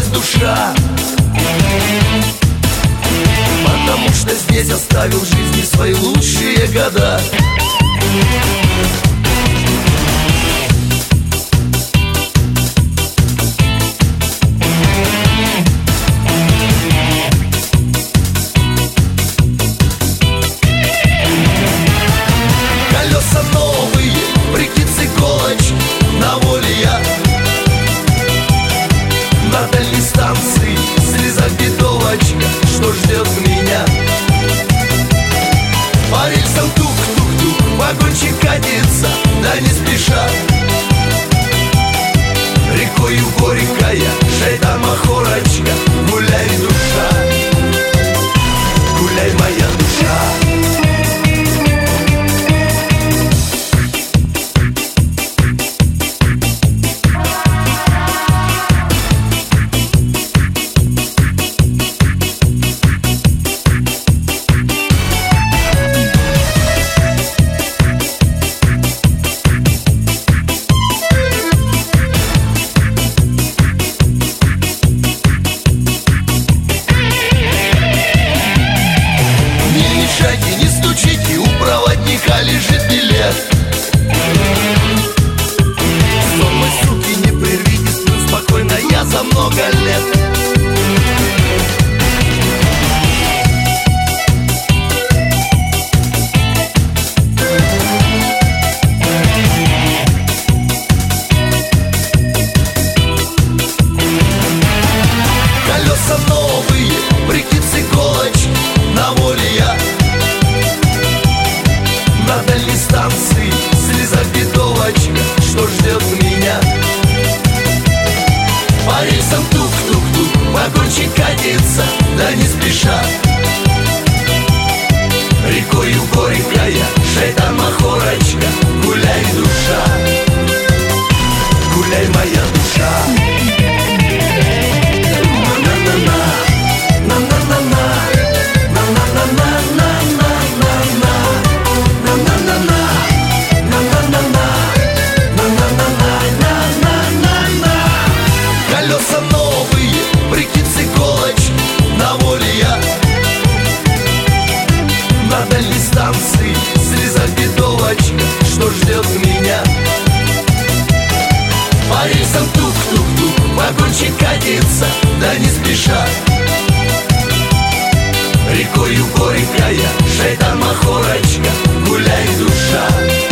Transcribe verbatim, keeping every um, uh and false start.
в душа. Потому что здесь оставил в жизни свои лучшие года. Колеса новые, прикид с иголочки, на воле я. На дальней станции слеза бедовочка, что ждет меня. По рельсам тук-тук-тук, вагончик катится, да не спеша. Рекою горькая, шайтан махорочка, гуляй, душа, гуляй, моя душа. Не стучите, у проводника лежит билет. Сон мой, суки, не прервите, сплю спокойно я за много лет. Колеса новые, прикид с иголочки, на воле я. На дальней станции слеза бедовочка, что ждет меня. По рельсам тук-тук-тук, вагончик катится, да не спеша. Рекою горькая, шайтан махорочка, гуляй, душа, гуляй, моя душа. Колеса новые, прикид с иголочки, на воле я. На дальней станции слеза бедовочка, что ждет меня. По рельсам тук-тук-тук, вагончик катится, да не спеша. Рекою горькая, шайтан махорочка, гуляй, душа.